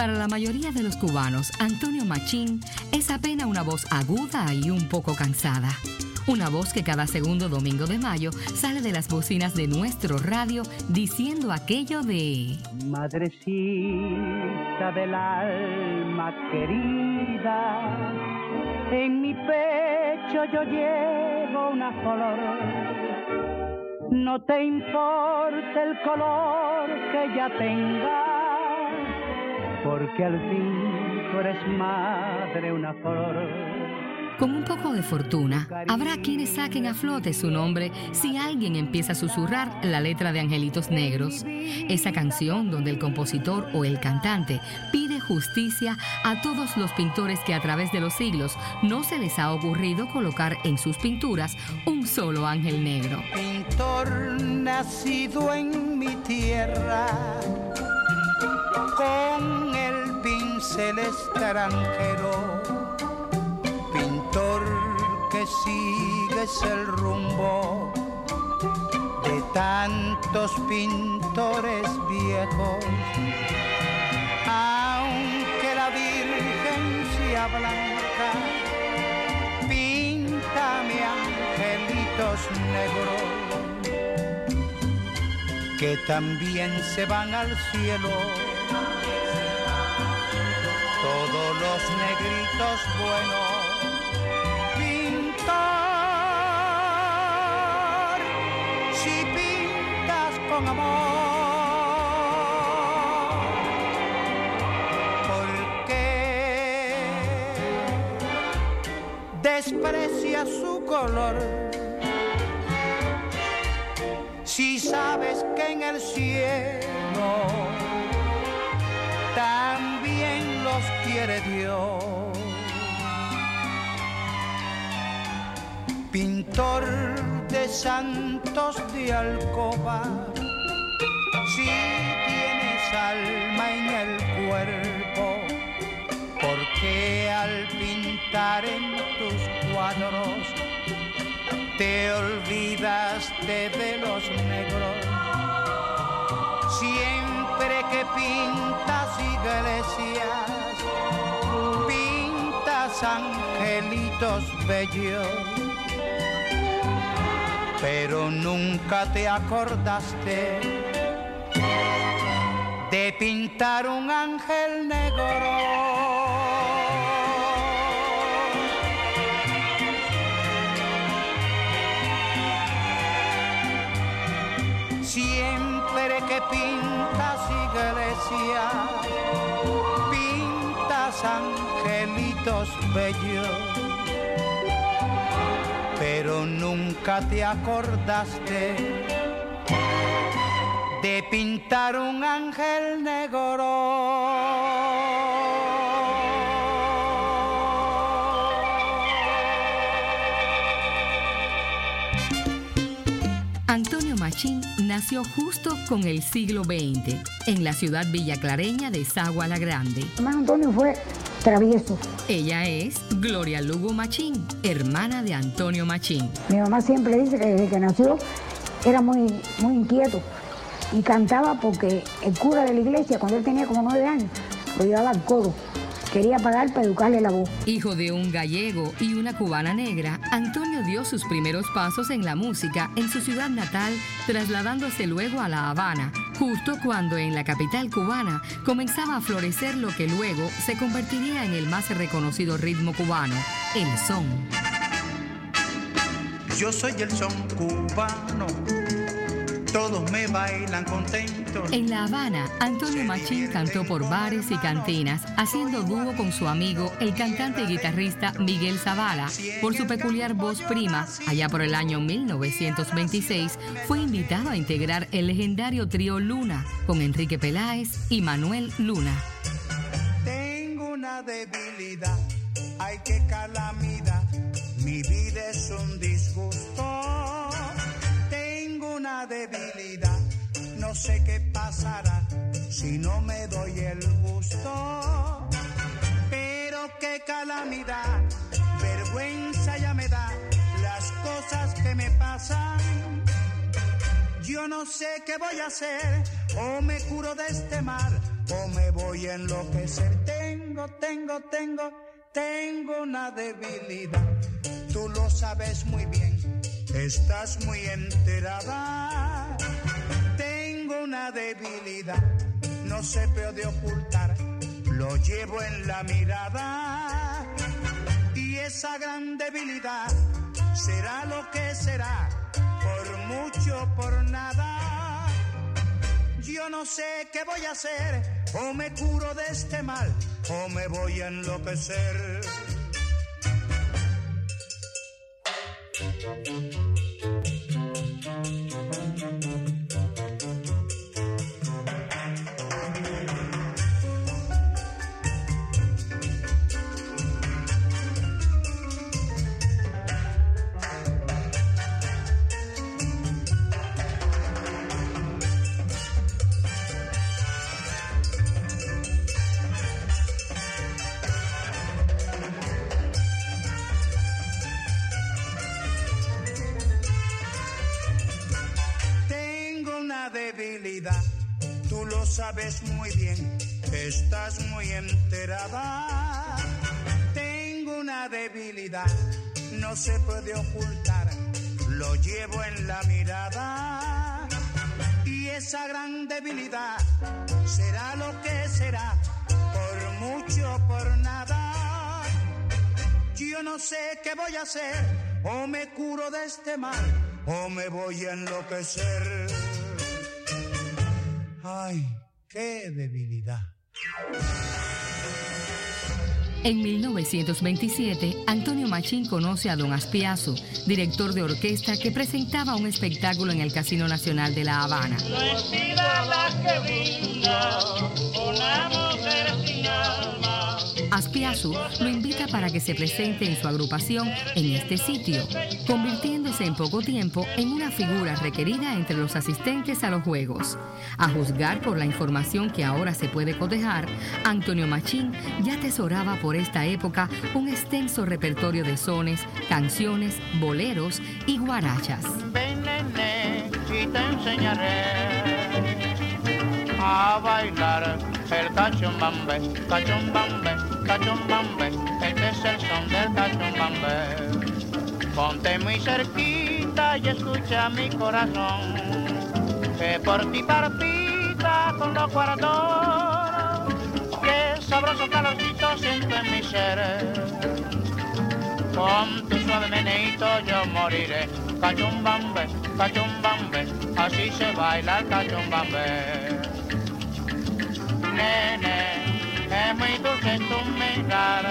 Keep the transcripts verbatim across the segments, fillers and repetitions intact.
Para la mayoría de los cubanos, Antonio Machín es apenas una voz aguda y un poco cansada. Una voz que cada segundo domingo de mayo sale de las bocinas de nuestro radio diciendo aquello de: Madrecita del alma querida, en mi pecho yo llevo una flor. No te importa el color que ella tenga, porque al fin tú eres madre, una flor. Con un poco de fortuna, habrá quienes saquen a flote su nombre si alguien empieza a susurrar la letra de Angelitos Negros. Esa canción donde el compositor o el cantante pide justicia a todos los pintores que a través de los siglos no se les ha ocurrido colocar en sus pinturas un solo ángel negro. Pintor nacido en mi tierra, con el pincel extranjero, que sigues el rumbo de tantos pintores viejos, aunque la Virgen sea blanca, píntame angelitos negros que también se van al cielo, todos los negritos buenos. Si pintas con amor, ¿por qué desprecias su color? Si sabes que en el cielo también los quiere Dios. Pintor de santos de alcoba, si tienes alma en el cuerpo, ¿por qué al pintar en tus cuadros te olvidaste de los negros? Siempre que pintas iglesias, pintas angelitos bellos, pero nunca te acordaste de pintar un ángel negro. Siempre que pintas iglesias, pintas angelitos bellos, pero nunca te acordaste de pintar un ángel negro. Antonio Machín nació justo con el siglo veinte en la ciudad villaclareña de Sagua la Grande. Hermano Antonio fue travieso. Ella es Gloria Lugo Machín, hermana de Antonio Machín. Mi mamá siempre dice que desde que nació era muy, muy inquieto y cantaba porque el cura de la iglesia, cuando él tenía como nueve años, lo llevaba al coro. Quería pagar para educarle la voz. Hijo de un gallego y una cubana negra, Antonio dio sus primeros pasos en la música en su ciudad natal, trasladándose luego a La Habana, justo cuando en la capital cubana comenzaba a florecer lo que luego se convertiría en el más reconocido ritmo cubano, el son. Yo soy el son cubano, todos me bailan contentos. En La Habana, Antonio Machín cantó por bares y cantinas, haciendo dúo con su amigo, el cantante y guitarrista Miguel Zavala. Por su peculiar voz prima, allá por el año mil novecientos veintiséis, fue invitado a integrar el legendario trío Luna, con Enrique Peláez y Manuel Luna. Tengo una debilidad, ay qué calamidad, mi vida es un disgusto. Tengo una debilidad, no sé qué pasará si no me doy el gusto. Pero qué calamidad, vergüenza ya me da las cosas que me pasan. Yo no sé qué voy a hacer, o me curo de este mal, o me voy voy a enloquecer. Tengo, tengo, tengo, tengo una debilidad. Tú lo sabes muy bien, estás muy enterada. Tengo una debilidad, no se puede ocultar, lo llevo en la mirada. Y esa gran debilidad será lo que será, por mucho, por nada. Yo no sé qué voy a hacer, o me curo de este mal, o me voy a enloquecer. Debilidad, tú lo sabes muy bien, estás muy enterada. Tengo una debilidad, no se puede ocultar, lo llevo en la mirada. Y esa gran debilidad será lo que será, por mucho, por nada. Yo no sé qué voy a hacer, o me curo de este mal, o me voy a enloquecer. Ay, qué debilidad. En mil novecientos veintisiete, Antonio Machín conoce a don Aspiazu, director de orquesta que presentaba un espectáculo en el Casino Nacional de La Habana. No es vida la que brinda una mujer sin alma. Aspiazu lo invita para que se presente en su agrupación en este sitio, convirtiéndose en poco tiempo en una figura requerida entre los asistentes a los juegos. A juzgar por la información que ahora se puede cotejar, Antonio Machín ya atesoraba por esta época un extenso repertorio de sones, canciones, boleros y guarachas. Ven, nene, y te enseñaré a bailar el cachumbambe, cachumbambe, cachumbambe. Este es el son del cachumbambe. Ponte muy cerquita y escucha mi corazón, que por ti palpita con los cuartos. Qué sabroso calorcito siento en mi ser. Con tu suave meneíto yo moriré. Cachumbambe, cachumbambe, así se baila el cachumbambe. Nene, es muy dulce tu mirar,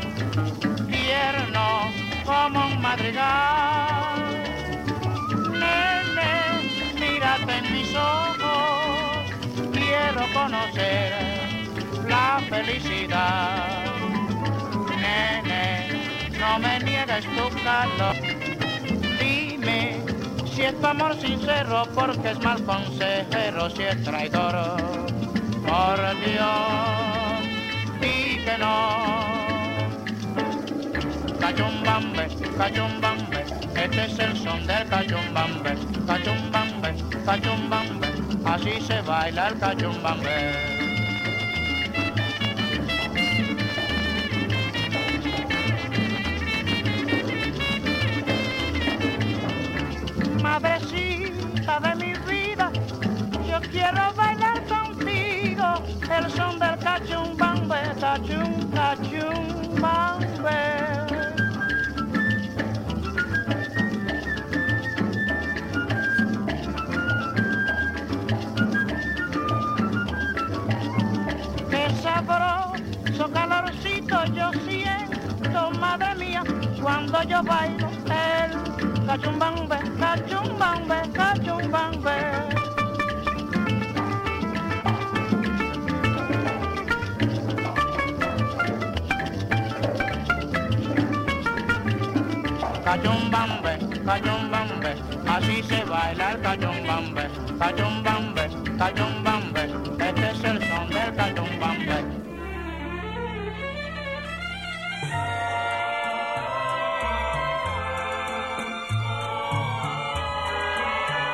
tierno como un madrigal. Nene, mírate en mis ojos, quiero conocer la felicidad. Nene, no me niegues tu calor, dime si es tu amor sincero, porque es mal consejero si es traidor. Por Dios, di que no. Cachumbambe, cachumbambe, este es el son del cachumbambe. Cachumbambe, cachumbambe, así se baila el cachumbambe. Madrecita de mi vida, yo quiero bailar contigo el son del cachumbambe, cachum, cachumbambe. Qué sabroso calorcito yo siento, madre mía, cuando yo bailo el cachumbambe, cachumbambe, cachumbambe. Cachumbambe, cachumbambe, así se baila el cachumbambe. Cachumbambe, cachumbambe, este es el son del cachumbambe.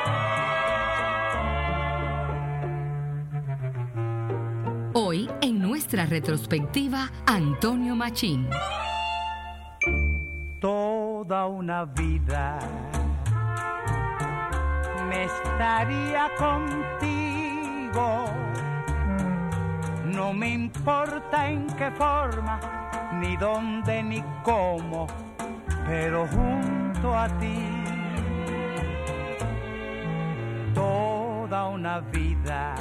Hoy, en nuestra retrospectiva Antonio Machín. Toda una vida me estaría contigo, no me importa en qué forma, ni dónde ni cómo, pero junto a ti. Toda una vida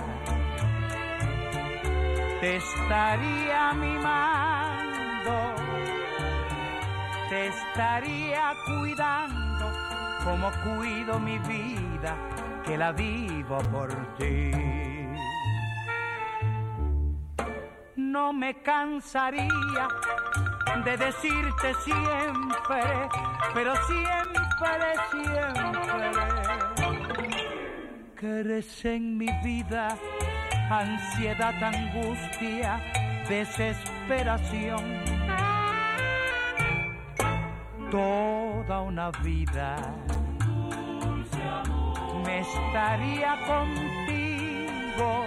te estaría mimando, te estaría cuidando como cuido mi vida, que la vivo por ti. No me cansaría de decirte siempre, pero siempre, siempre, que eres en mi vida ansiedad, angustia, desesperación. Toda una vida me estaría contigo,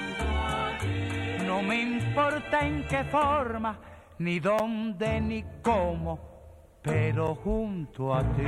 no me importa en qué forma, ni dónde ni cómo, pero junto a ti.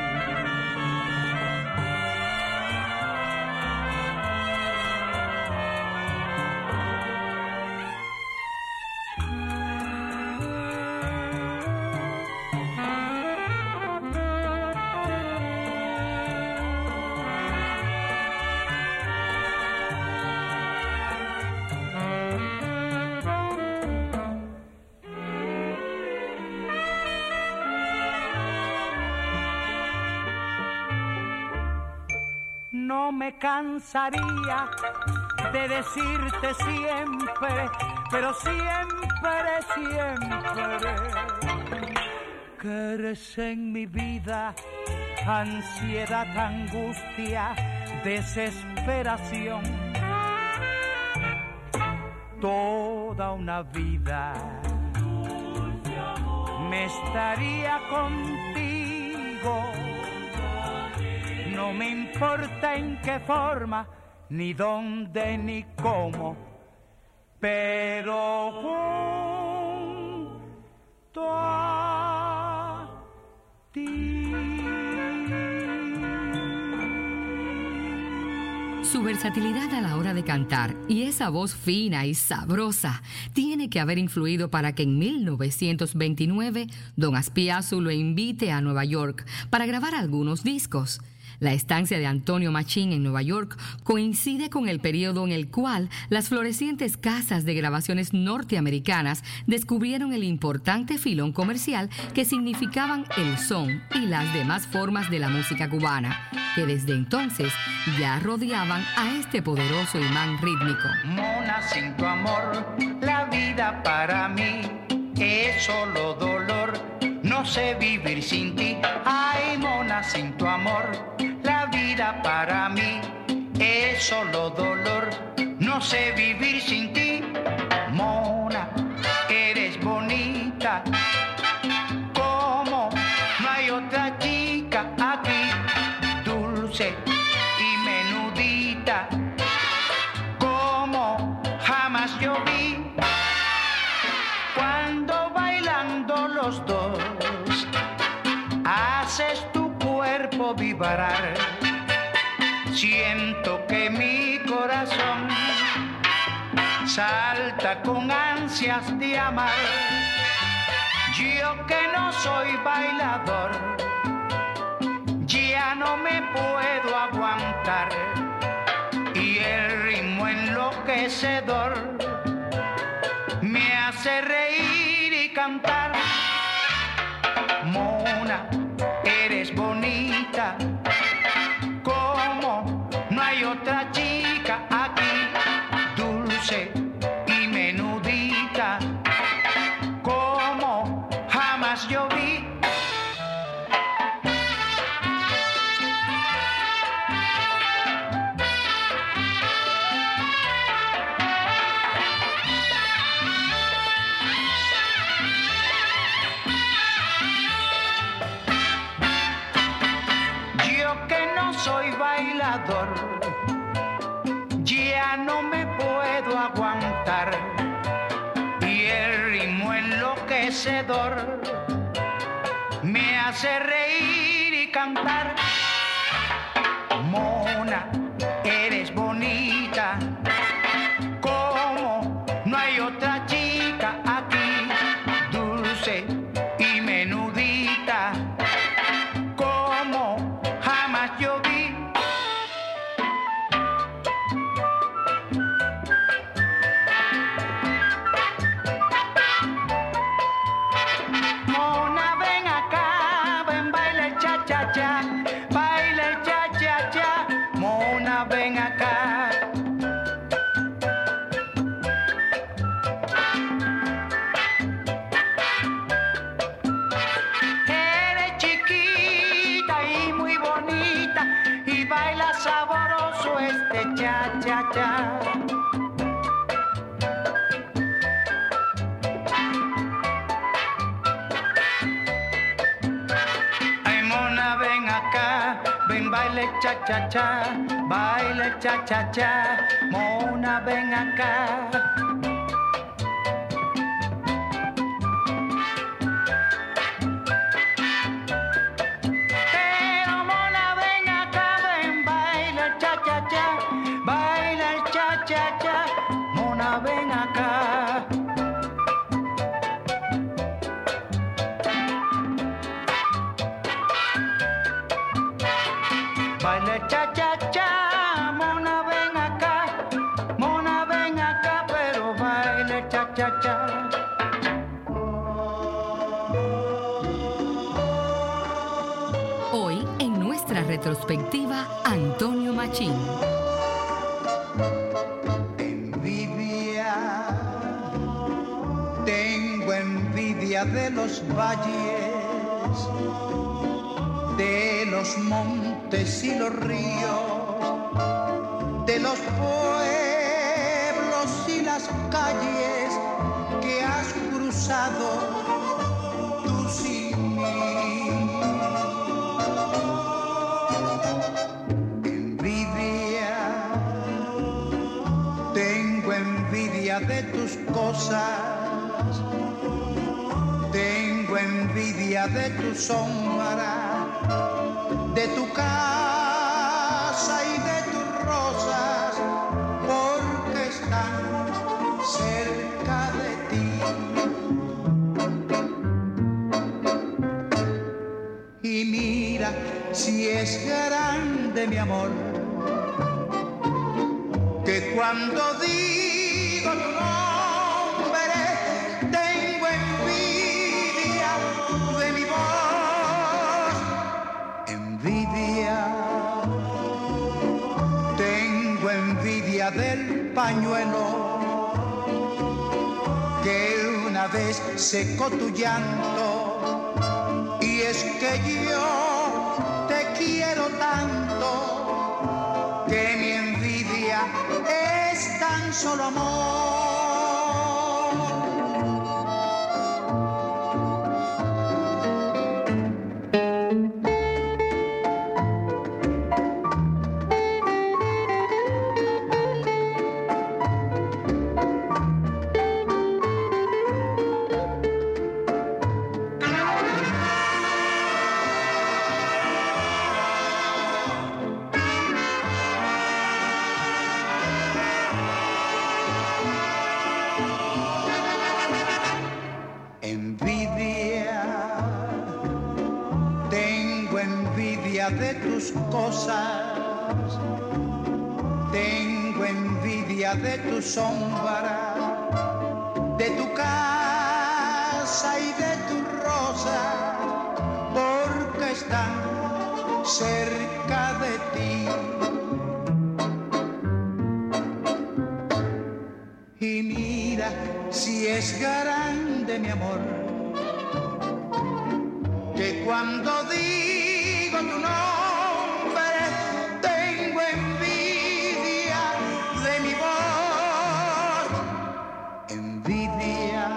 No me cansaría de decirte siempre, pero siempre, siempre, que eres en mi vida ansiedad, angustia, desesperación. Toda una vida me estaría contigo, no me importa en qué forma, ni dónde ni cómo, pero junto a ti. Su versatilidad a la hora de cantar y esa voz fina y sabrosa tiene que haber influido para que en mil novecientos veintinueve Don Aspiazu lo invite a Nueva York para grabar algunos discos. La estancia de Antonio Machín en Nueva York coincide con el periodo en el cual las florecientes casas de grabaciones norteamericanas descubrieron el importante filón comercial que significaban el son y las demás formas de la música cubana, que desde entonces ya rodeaban a este poderoso imán rítmico. Mona, sin tu amor, la vida para mí es solo dolor. No sé vivir sin ti. Ay, mona, sin tu amor, la vida para mí es solo dolor. No sé vivir sin ti. Mona, eres bonita, como no hay otra chica aquí, dulce y menudita, como jamás yo vi. Cuando bailando los dos haces tu cuerpo vibrar, siento que mi corazón salta con ansias de amar. Yo que no soy bailador, ya no me puedo aguantar, y el ritmo enloquecedor me hace reír y cantar. Mona, eres bonita, como no hay otra chica aquí, dulce y menudita, como jamás yo vi. mecedor, me hace reír y cantar. Mona, eres bonita, como no hay otra chica aquí, dulce y menudita, como jamás yo vi. Mona, ven acá, ven, baila el cha-cha-cha, baila el cha-cha-cha. Mona, ven acá. Eres chiquita y muy bonita y baila sabroso este cha-cha-cha. Ay, Mona, ven acá, ven, baila el cha-cha-cha, baila el cha-cha-cha. Mona, ven acá. Pero Mona, ven acá, ven, baila el cha-cha-cha, baila el cha-cha-cha. Mona, ven acá. Baila el cha-cha-cha, Mona, ven acá. Mona, ven acá, pero baila el cha-cha-cha. Hoy, en nuestra retrospectiva, Antonio Machín. Envidia, tengo envidia de los valles, de los montes y los ríos, de los pueblos y las calles que has cruzado tú sin mí. Envidia, tengo envidia de tus cosas, tengo envidia de tu sombra, de tu casa y de tus rosas, porque están cerca de ti. Y mira si es grande mi amor, que cuando digo tu nombre tengo envidia de mi voz. Envidia, tengo envidia del pañuelo que una vez secó tu llanto, y es que yo te quiero tanto que mi envidia es tan solo amor. Envidia, tengo envidia de tus cosas, tengo envidia de tu sombra, de tu casa y de tus rosas, porque están cerca de ti. Y mira si es grande mi amor, que cuando digo tu nombre tengo envidia de mi voz. Envidia,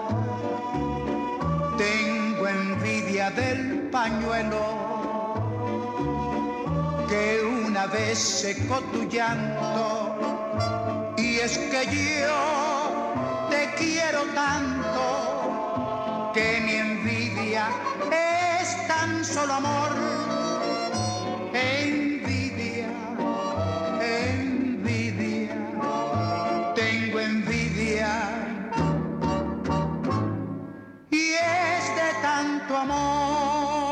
tengo envidia del pañuelo que una vez secó tu llanto, y es que yo te quiero tanto que mi envidia es tan solo amor. Envidia, envidia, tengo envidia y es de tanto amor.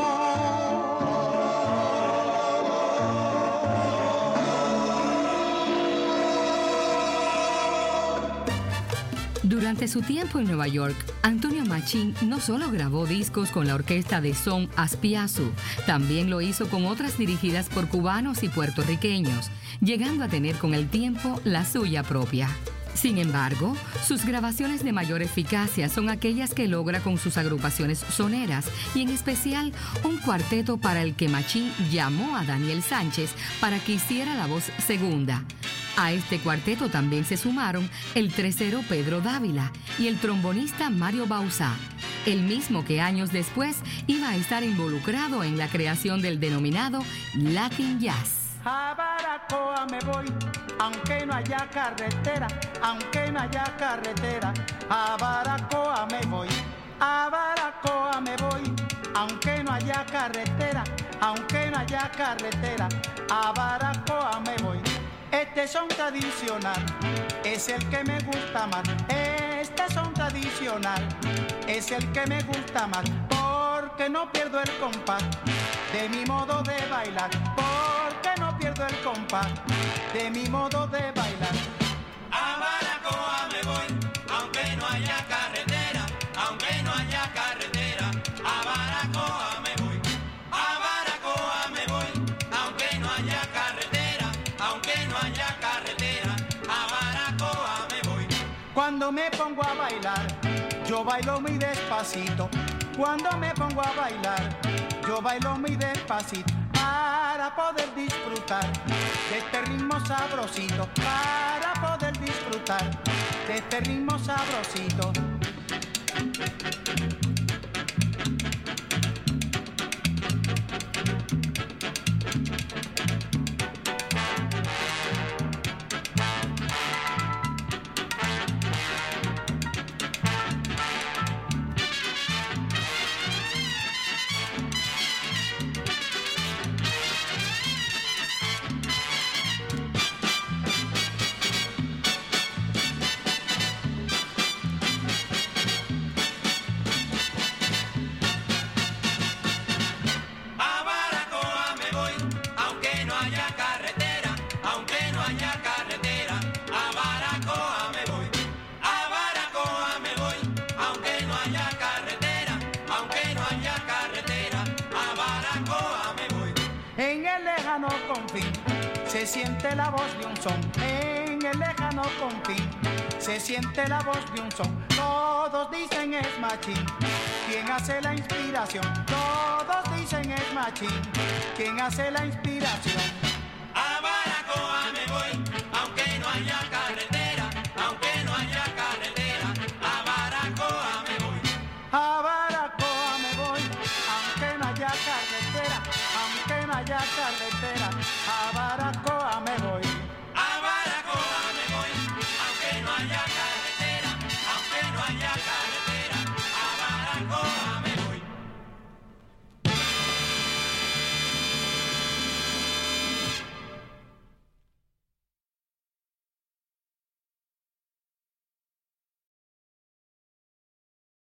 Durante su tiempo en Nueva York, Antonio Machín no solo grabó discos con la orquesta de son Aspiazu, también lo hizo con otras dirigidas por cubanos y puertorriqueños, llegando a tener con el tiempo la suya propia. Sin embargo, sus grabaciones de mayor eficacia son aquellas que logra con sus agrupaciones soneras y en especial un cuarteto para el que Machín llamó a Daniel Sánchez para que hiciera la voz segunda. A este cuarteto también se sumaron el tresero Pedro Dávila y el trombonista Mario Bauzá, el mismo que años después iba a estar involucrado en la creación del denominado Latin Jazz. A Baracoa me voy, aunque no haya carretera, aunque no haya carretera. A Baracoa me voy, a Baracoa me voy, aunque no haya carretera, aunque no haya carretera. A Baracoa me voy. Este son tradicional, es el que me gusta más. Este son tradicional, es el que me gusta más. Porque no pierdo el compás de mi modo de bailar. Porque no pierdo el compás de mi modo de bailar. A Baracoa me voy, aunque no haya carretera, aunque no haya carretera. A Baracoa me voy, a Baracoa me voy, aunque no haya carretera, aunque no haya carretera. A Baracoa me voy. Cuando me pongo a bailar, yo bailo muy despacito. Cuando me pongo a bailar, yo bailo muy despacito para poder disfrutar de este ritmo sabrosito, para poder disfrutar de este ritmo sabrosito. Confín, se siente la voz de un son, en el lejano confín, se siente la voz de un son. Todos dicen es Machín, quien hace la inspiración. Todos dicen es Machín, quien hace la inspiración. A Baracoa me voy.